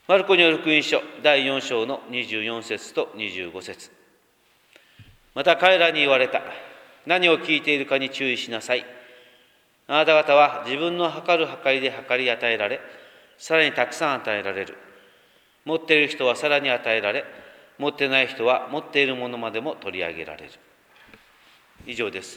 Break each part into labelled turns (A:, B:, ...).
A: マルコによる福音書第4章の24節と25節。また彼らに言われた。何を聞いているかに注意しなさい。あなた方は自分の測る計りで測り与えられ、さらにたくさん与えられる。持っている人はさらに与えられ、持ってない人は持っているものまでも取り上げられる。以上です。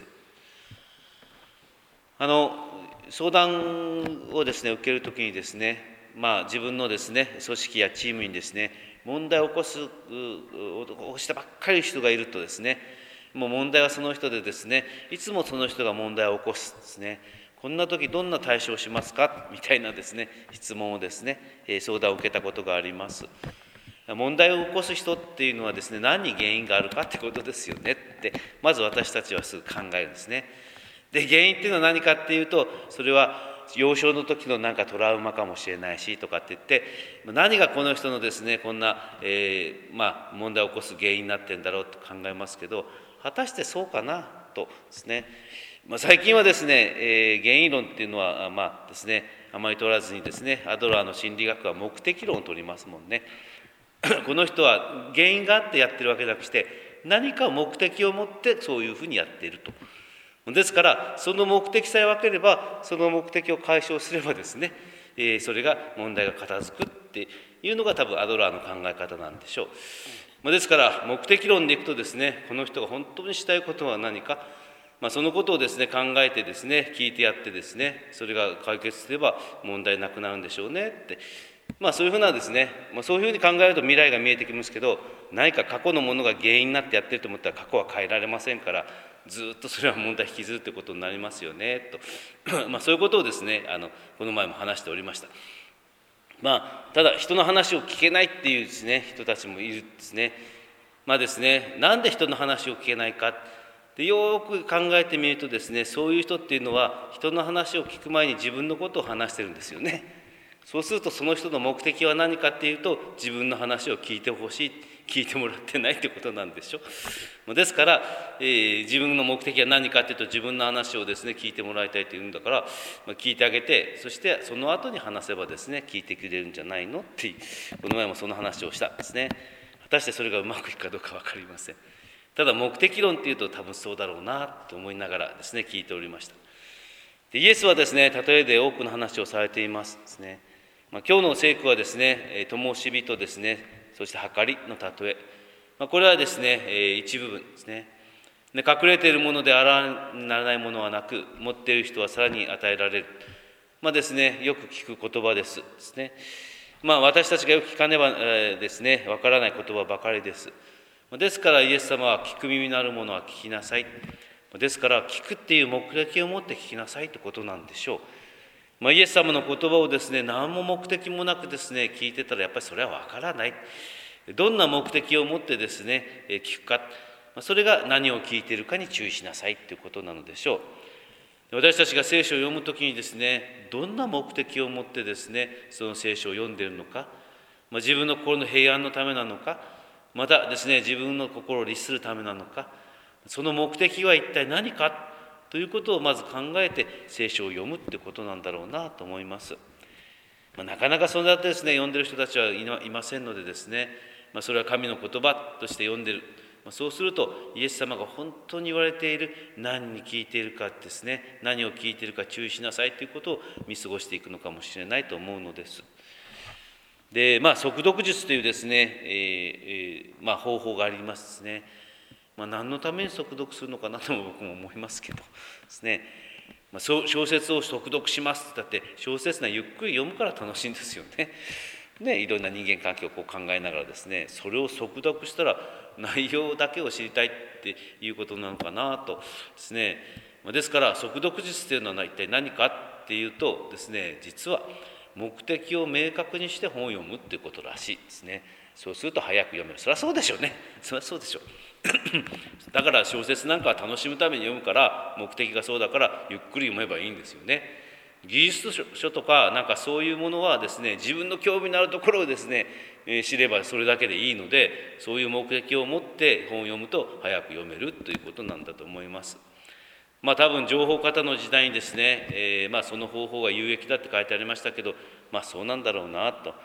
A: 相談をですね、受けるときにですね、自分のですね、組織やチームにですね、問題を起こしたばっかり人がいるとですね、もう問題はその人でですね、いつもその人が問題を起こすですね、こんな時どんな対処をしますかみたいなですね、質問をですね、相談を受けたことがあります。問題を起こす人っていうのはですね、何に原因があるかってことですよねって、まず私たちはすぐ考えるんですね。で、原因っていうのは何かっていうと、それは幼少の時のなんかトラウマかもしれないしとかって言って、何がこの人のですね、こんな、問題を起こす原因になってるんだろうと考えますけど、果たしてそうかなとですね、最近はですね、原因論っていうのはですね、あまり取らずにですね、アドラーの心理学は目的論を取りますもんね。この人は原因があってやってるわけじゃなくして何か目的を持ってそういうふうにやっていると。ですからその目的さえ分ければその目的を解消すればですね、それが問題が片付くっていうのが多分アドラーの考え方なんでしょう。ですから目的論でいくとですね、この人が本当にしたいことは何か、そのことをですね考えてですね聞いてやってですね、それが解決すれば問題なくなるんでしょうねって、そういうふうなですね、そういうふうに考えると未来が見えてきますけど、何か過去のものが原因になってやってると思ったら過去は変えられませんから、ずっとそれは問題引きずるということになりますよねとそういうことをですねこの前も話しておりました。ただ人の話を聞けないっていうですね人たちもいるんですね。ですね、なんで人の話を聞けないかでよく考えてみるとですね、そういう人っていうのは人の話を聞く前に自分のことを話してるんですよね。そうするとその人の目的は何かっていうと、自分の話を聞いてほしい、聞いてもらってないってことなんでしょ。ですから、自分の目的は何かっていうと自分の話をですね聞いてもらいたいというんだから、聞いてあげて、そしてその後に話せばですね聞いてくれるんじゃないのっていう、この前もその話をしたんですね。果たしてそれがうまくいくかどうか分かりません。ただ目的論っていうと多分そうだろうなと思いながらですね聞いておりました。でイエスはですね例えで多くの話をされていますですね。今日の聖句はですね、灯火とですね、そして計りの例え、これはですね、一部分ですね。で隠れているものであらならないものはなく、持っている人はさらに与えられる。ですね、よく聞く言葉ですね。私たちがよく聞かねばですね、わからない言葉ばかりです。ですからイエス様は聞く耳のあるものは聞きなさい。ですから聞くっていう目的を持って聞きなさいということなんでしょう。イエス様の言葉をですね何も目的もなくですね聞いてたらやっぱりそれはわからない。どんな目的を持ってですね聞くか、それが何を聞いているかに注意しなさいということなのでしょう。私たちが聖書を読むときにですね、どんな目的を持ってですねその聖書を読んでいるのか、自分の心の平安のためなのか、またですね自分の心を律するためなのか、その目的は一体何かということをまず考えて聖書を読むってことなんだろうなと思います。なかなかそうやってですね読んでる人たちはいませんのでですね、それは神の言葉として読んでる。そうするとイエス様が本当に言われている何に聞いているかですね、何を聞いているか注意しなさいということを見過ごしていくのかもしれないと思うのです。で速読術というですね、方法がありますね。何のために速読するのかなとも僕も思いますけどですね、小説を速読しますだって小説はゆっくり読むから楽しいんですよね。いろんな人間関係を考えながらですね、それを速読したら内容だけを知りたいっていうことなのかなとですね。ですから速読術というのは一体何かっていうとですね、実は目的を明確にして本を読むっていうことらしいですね。そうすると早く読める。そりゃそうでしょうね。そりゃそうでしょう。だから小説なんかは楽しむために読むから、目的がそうだからゆっくり読めばいいんですよね。技術書とかなんかそういうものはですね、自分の興味のあるところをですね、知ればそれだけでいいので、そういう目的を持って本を読むと早く読めるということなんだと思います。多分情報型の時代にですね、その方法が有益だって書いてありましたけど、そうなんだろうなと。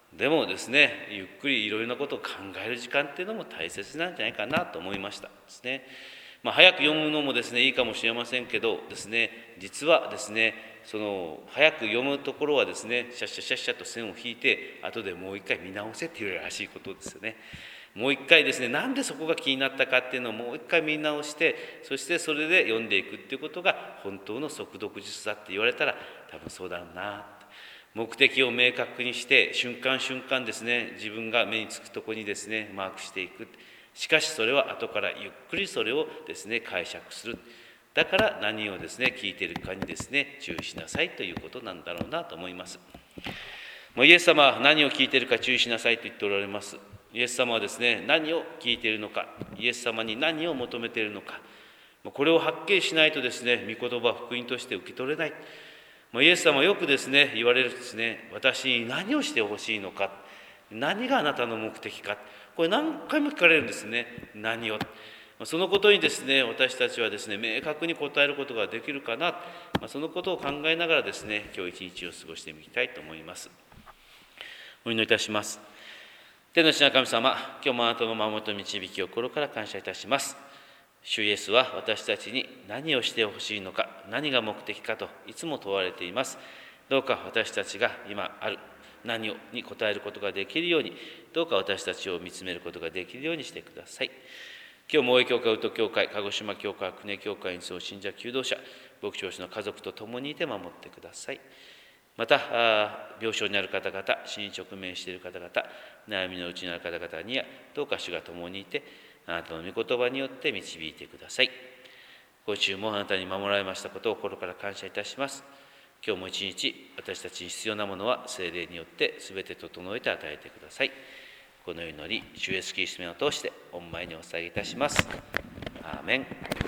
A: でもですね、ゆっくりいろいろなことを考える時間っていうのも大切なんじゃないかなと思いましたですね。早く読むのもですねいいかもしれませんけどですね、実はですねその早く読むところはですねシャッシャシャッシャと線を引いて後でもう一回見直せっていうらしいことですよね。もう一回ですね、なんでそこが気になったかっていうのをもう一回見直して、そしてそれで読んでいくっていうことが本当の速読術だって言われたら多分そうだろうな。目的を明確にして瞬間瞬間ですね、自分が目につくところにですねマークしていく。しかしそれは後からゆっくりそれをですね解釈する。だから何をですね聞いているかにですね注意しなさいということなんだろうなと思います。イエス様は何を聞いているか注意しなさいと言っておられます。イエス様はですね何を聞いているのか、イエス様に何を求めているのか、これをはっきりしないとですね御言葉福音として受け取れない。イエス様はよくですね言われるですね、私に何をしてほしいのか、何があなたの目的か、これ何回も聞かれるんですね。何を、そのことにですね私たちはですね明確に答えることができるかな、そのことを考えながらですね今日一日を過ごしてみたいと思います。お祈りいたします。天の父な神様、今日もあなたの守りと導きを心から感謝いたします。主イエスは私たちに何をしてほしいのか、何が目的かといつも問われています。どうか私たちが今ある何に答えることができるように、どうか私たちを見つめることができるようにしてください。今日も大江教会、宇都教会、鹿児島教会、久根教会にそう信者求道者、牧長子の家族と共にいて守ってください。また病床にある方々、死に直面している方々、悩みのうちにある方々にはどうか主が共にいて、あなたの御言葉によって導いてください。今週もあなたに守られましたことを心から感謝いたします。今日も一日私たちに必要なものは聖霊によってすべて整えて与えてください。この祈り、主イエスキリストの名を通して御前にお捧げいたします。アーメン。